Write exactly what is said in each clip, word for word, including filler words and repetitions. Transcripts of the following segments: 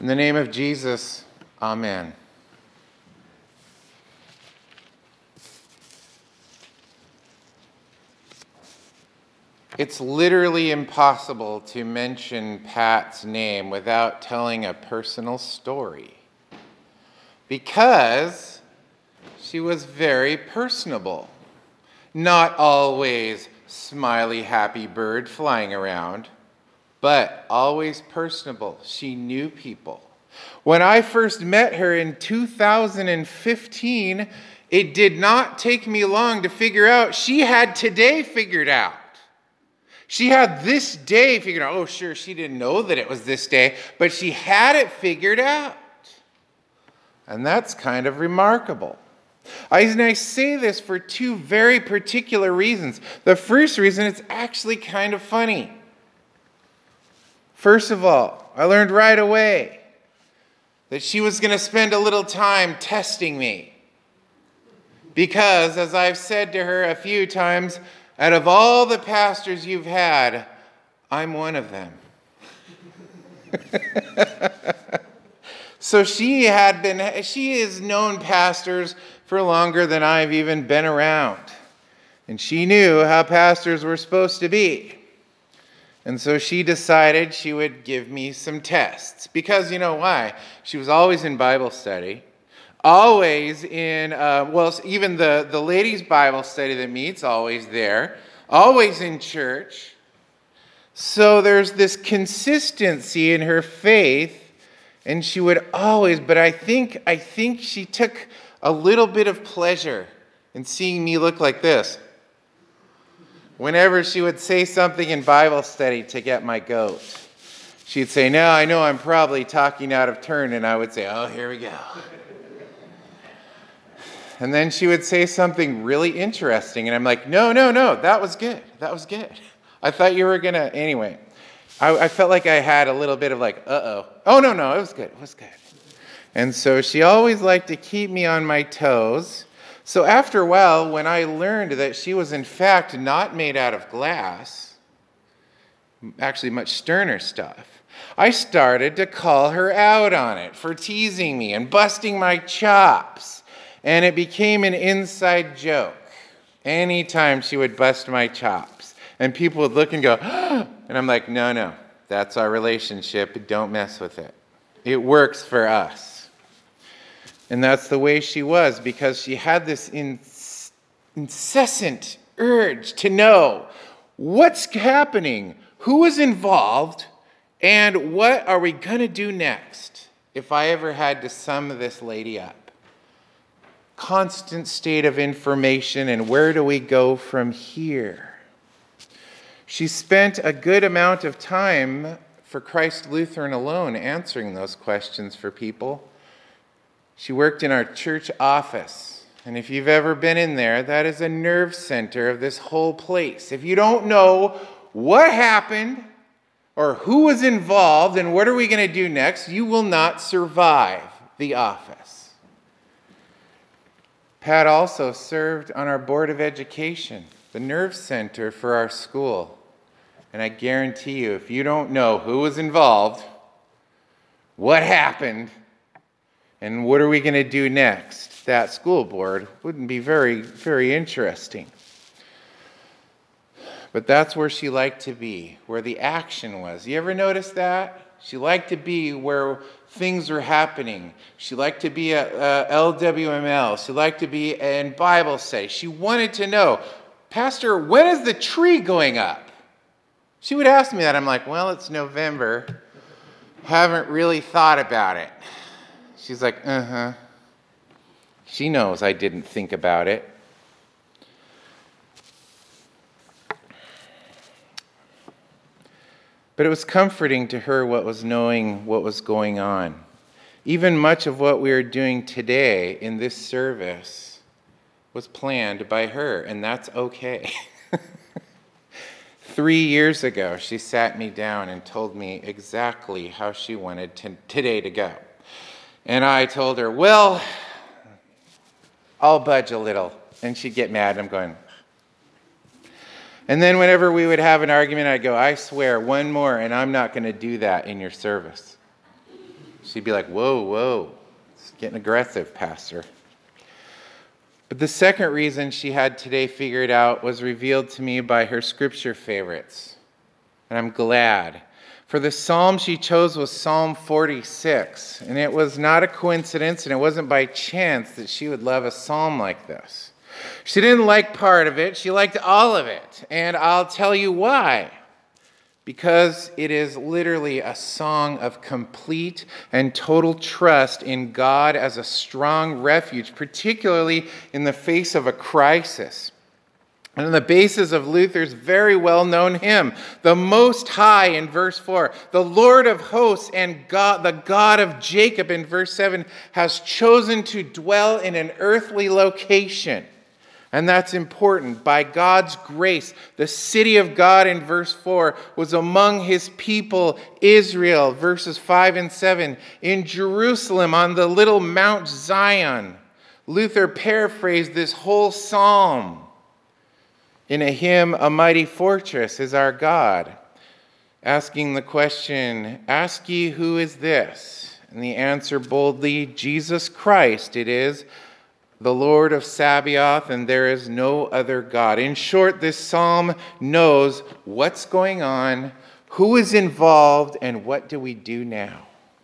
In the name of Jesus, amen. It's literally impossible to mention Pat's name without telling a personal story, because she was very personable. Not always smiley, happy bird flying around, but always personable. She knew people. When I first met her in two thousand fifteen, it did not take me long to figure out she had today figured out. She had this day figured out. Oh, sure, she didn't know that it was this day, but she had it figured out. And that's kind of remarkable. I, and I say this for two very particular reasons. The first reason, it's actually kind of funny. First of all, I learned right away that she was going to spend a little time testing me. Because, as I've said to her a few times, out of all the pastors you've had, I'm one of them. So she had been, she has known pastors for longer than I've even been around. And she knew how pastors were supposed to be. And so she decided she would give me some tests. Because you know why? She was always in Bible study. Always in, uh, well, even the, the ladies' Bible study that meets, always there. Always in church. So there's this consistency in her faith. And she would always, but I think, I think she took a little bit of pleasure in seeing me look like this whenever she would say something in Bible study to get my goat. She'd say, "Now I know I'm probably talking out of turn," and I would say, "Oh, here we go." And then she would say something really interesting, and I'm like, no, no, no, that was good. That was good. I thought you were going to, anyway. I, I felt like I had a little bit of like, uh-oh. Oh, no, no, it was good. It was good. And so she always liked to keep me on my toes. So after a while, when I learned that she was in fact not made out of glass, actually much sterner stuff, I started to call her out on it for teasing me and busting my chops. And it became an inside joke anytime she would bust my chops. And people would look and go, and I'm like, no, no, that's our relationship. Don't mess with it. It works for us. And that's the way she was, because she had this inc- incessant urge to know what's happening, who is involved, and what are we going to do next if I ever had to sum this lady up. Constant state of information, and where do we go from here? She spent a good amount of time for Christ Lutheran alone answering those questions for people. She worked in our church office, and if you've ever been in there, that is a nerve center of this whole place. If you don't know what happened or who was involved and what are we going to do next, you will not survive the office. Pat also served on our Board of Education, the nerve center for our school. And I guarantee you, if you don't know who was involved, what happened, and what are we going to do next, that school board wouldn't be very, very interesting. But that's where she liked to be, where the action was. You ever notice that? She liked to be where things were happening. She liked to be at uh, L W M L. She liked to be in Bible study. She wanted to know, "Pastor, when is the tree going up?" She would ask me that. I'm like, well, it's November. Haven't really thought about it. She's like, uh-huh. She knows I didn't think about it. But it was comforting to her what was knowing what was going on. Even much of what we are doing today in this service was planned by her, and that's okay. Three years ago, she sat me down and told me exactly how she wanted to, today to go. And I told her, well, I'll budge a little. And she'd get mad. I'm going, And then whenever we would have an argument, I'd go, I swear, one more, and I'm not going to do that in your service. She'd be like, whoa, whoa, it's getting aggressive, Pastor. But the second reason she had today figured out was revealed to me by her scripture favorites. And I'm glad. For the psalm she chose was Psalm forty-six. And it was not a coincidence, and it wasn't by chance that she would love a psalm like this. She didn't like part of it. She liked all of it. And I'll tell you why. Because it is literally a song of complete and total trust in God as a strong refuge, particularly in the face of a crisis. And on the basis of Luther's very well-known hymn, the Most High in verse four, the Lord of hosts and God, the God of Jacob in verse seven, has chosen to dwell in an earthly location. And that's important. By God's grace, the city of God in verse four was among his people, Israel, verses five and seven, in Jerusalem on the little Mount Zion. Luther paraphrased this whole psalm in a hymn, A Mighty Fortress is Our God, asking the question, ask ye who is this? And the answer boldly, Jesus Christ it is, the Lord of Sabaoth, and there is no other God. In short, this psalm knows what's going on, who is involved, and what do we do now?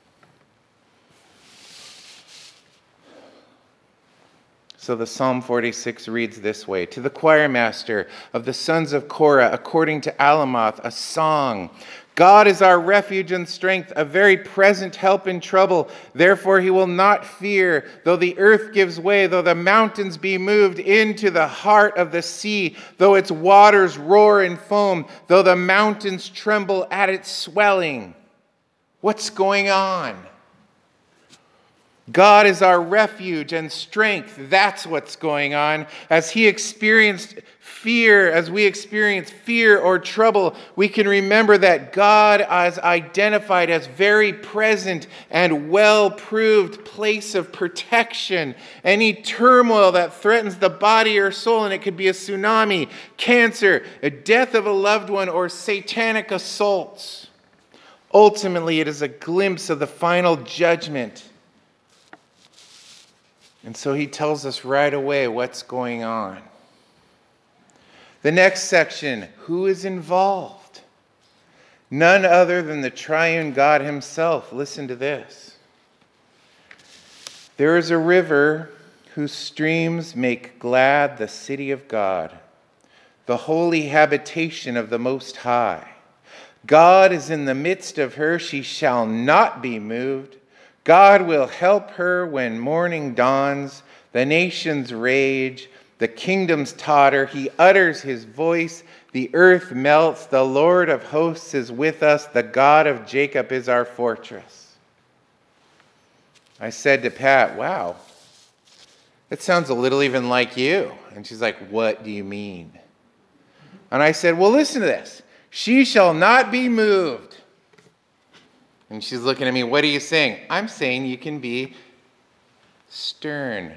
So the Psalm forty-six reads this way, to the choir master of the sons of Korah, according to Alamoth, a song. God is our refuge and strength, a very present help in trouble. Therefore he will not fear, though the earth gives way, though the mountains be moved into the heart of the sea, though its waters roar and foam, though the mountains tremble at its swelling. What's going on? God is our refuge and strength. That's what's going on. As he experienced fear, as we experience fear or trouble, we can remember that God is identified as very present and well-proved place of protection. Any turmoil that threatens the body or soul, and it could be a tsunami, cancer, a death of a loved one, or satanic assaults. Ultimately, it is a glimpse of the final judgment. And so he tells us right away what's going on. The next section, who is involved? None other than the triune God himself. Listen to this. There is a river whose streams make glad the city of God, the holy habitation of the Most High. God is in the midst of her, she shall not be moved. God will help her when morning dawns, the nations rage, the kingdoms totter, he utters his voice, the earth melts, the Lord of hosts is with us, the God of Jacob is our fortress. I said to Pat, wow, it sounds a little even like you. And she's like, what do you mean? And I said, well, listen to this. She shall not be moved. And she's looking at me, what are you saying? I'm saying you can be stern.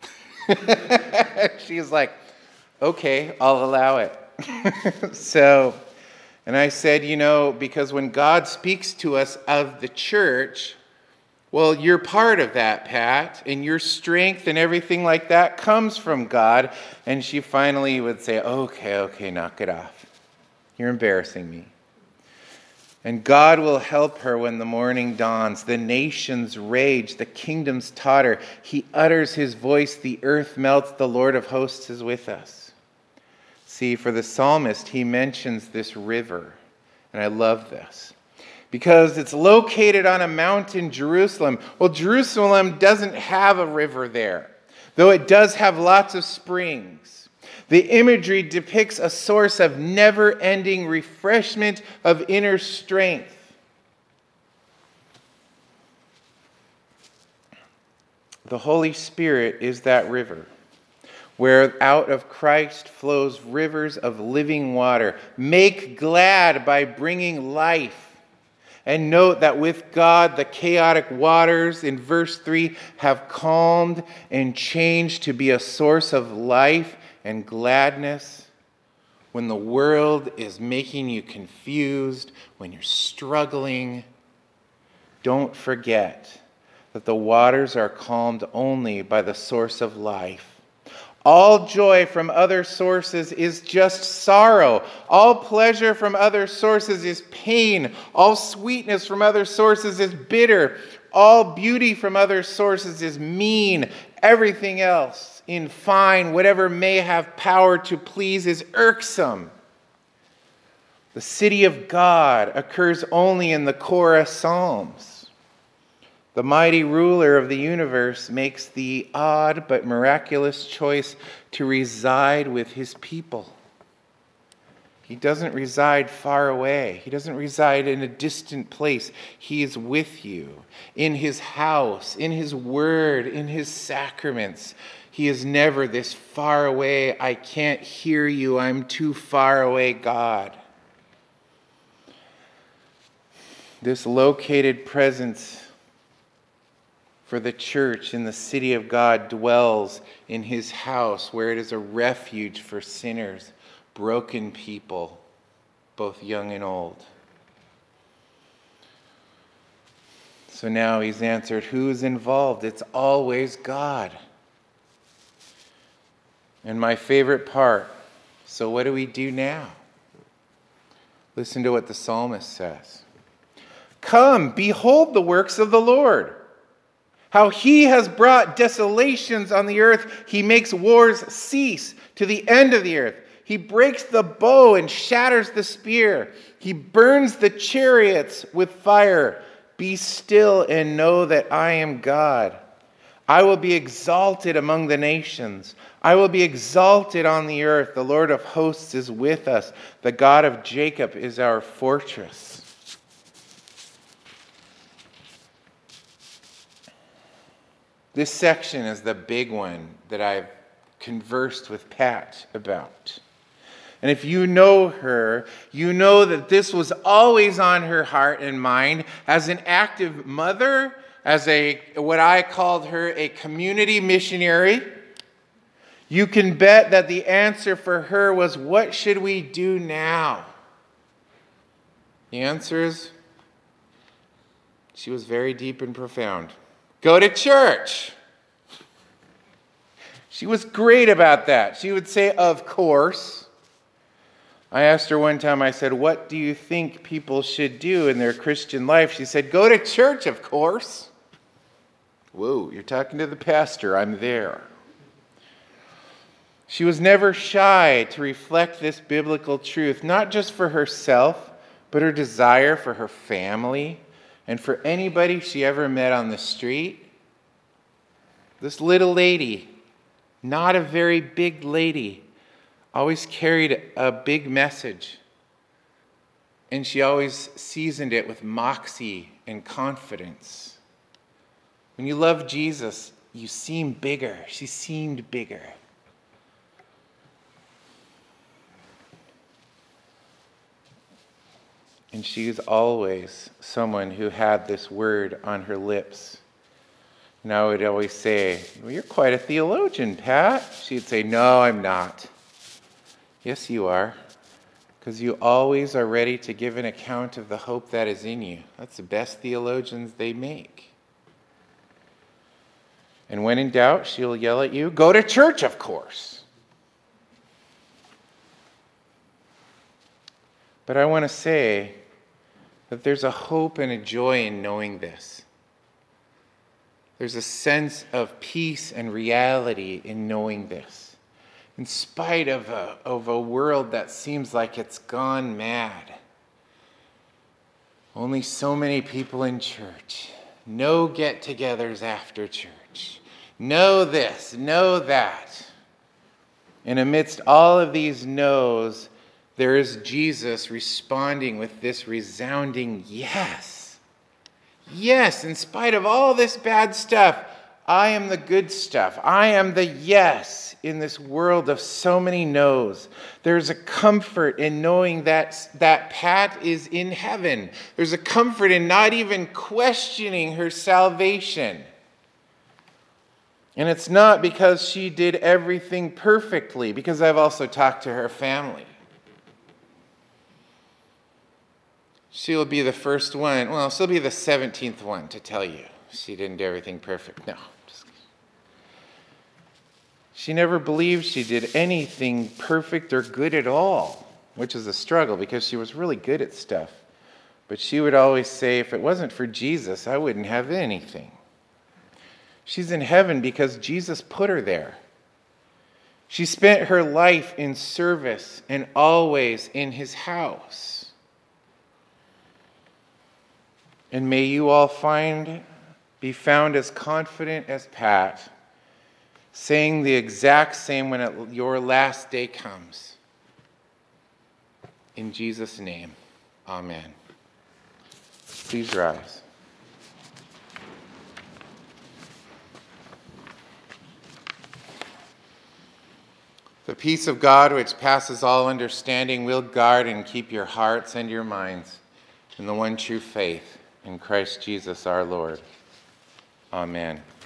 She's like, okay, I'll allow it. So, and I said, you know, because when God speaks to us of the church, well, you're part of that, Pat, and your strength and everything like that comes from God. And she finally would say, okay, okay, knock it off. You're embarrassing me. And God will help her when the morning dawns. The nations rage, the kingdoms totter. He utters his voice, the earth melts, the Lord of hosts is with us. See, for the psalmist, he mentions this river. And I love this. Because it's located on a mountain, Jerusalem. Well, Jerusalem doesn't have a river there, though it does have lots of springs. The imagery depicts a source of never-ending refreshment of inner strength. The Holy Spirit is that river, where out of Christ flows rivers of living water. Make glad by bringing life. And note that with God, the chaotic waters in verse three have calmed and changed to be a source of life and gladness. When the world is making you confused, when you're struggling, Don't forget that the waters are calmed only by the source of life. All joy from other sources is just sorrow. All pleasure from other sources is pain. All sweetness from other sources is bitter. All beauty from other sources is mean. Everything else, in fine, whatever may have power to please, is irksome. The city of God occurs only in the Korah Psalms. The mighty ruler of the universe makes the odd but miraculous choice to reside with his people. He doesn't reside far away. He doesn't reside in a distant place. He is with you in his house, in his word, in his sacraments. He is never this far away, I can't hear you, I'm too far away God. This located presence for the church in the city of God dwells in his house, where it is a refuge for sinners, broken people, both young and old. So now he's answered, who's involved? It's always God. And my favorite part, so what do we do now? Listen to what the psalmist says. Come, behold the works of the Lord. How he has brought desolations on the earth. He makes wars cease to the end of the earth. He breaks the bow and shatters the spear. He burns the chariots with fire. Be still and know that I am God. I will be exalted among the nations. I will be exalted on the earth. The Lord of hosts is with us. The God of Jacob is our fortress. This section is the big one that I've conversed with Pat about. And if you know her, you know that this was always on her heart and mind as an active mother, as a what I called her a community missionary. You can bet that the answer for her was, what should we do now? The answer is, she was very deep and profound. Go to church. She was great about that. She would say, of course. I asked her one time, I said, what do you think people should do in their Christian life? She said, go to church, of course. Whoa, you're talking to the pastor. I'm there. She was never shy to reflect this biblical truth, not just for herself, but her desire for her family and for anybody she ever met on the street. This little lady, not a very big lady, always carried a big message. And she always seasoned it with moxie and confidence. When you love Jesus, you seem bigger. She seemed bigger. And she is always someone who had this word on her lips. And I would always say, well, you're quite a theologian, Pat. She'd say, no, I'm not. Yes, you are. Because you always are ready to give an account of the hope that is in you. That's the best theologians they make. And when in doubt, she'll yell at you, go to church, of course. But I want to say that there's a hope and a joy in knowing this. There's a sense of peace and reality in knowing this. In spite of a, of a world that seems like it's gone mad. Only so many people in church. No get-togethers after church. No this, no that. And amidst all of these no's, there is Jesus responding with this resounding yes. Yes, in spite of all this bad stuff, I am the good stuff. I am the yes in this world of so many no's. There's a comfort in knowing that, that Pat is in heaven. There's a comfort in not even questioning her salvation. And it's not because she did everything perfectly, because I've also talked to her family. She'll be the first one. Well, she'll be the seventeenth one to tell you she didn't do everything perfect. No. Just kidding. She never believed she did anything perfect or good at all, which is a struggle because she was really good at stuff. But she would always say, if it wasn't for Jesus, I wouldn't have anything. She's in heaven because Jesus put her there. She spent her life in service and always in his house. And may you all find, be found as confident as Pat, saying the exact same when it, your last day comes. In Jesus' name, amen. Please rise. The peace of God, which passes all understanding, will guard and keep your hearts and your minds in the one true faith, in Christ Jesus our Lord. Amen.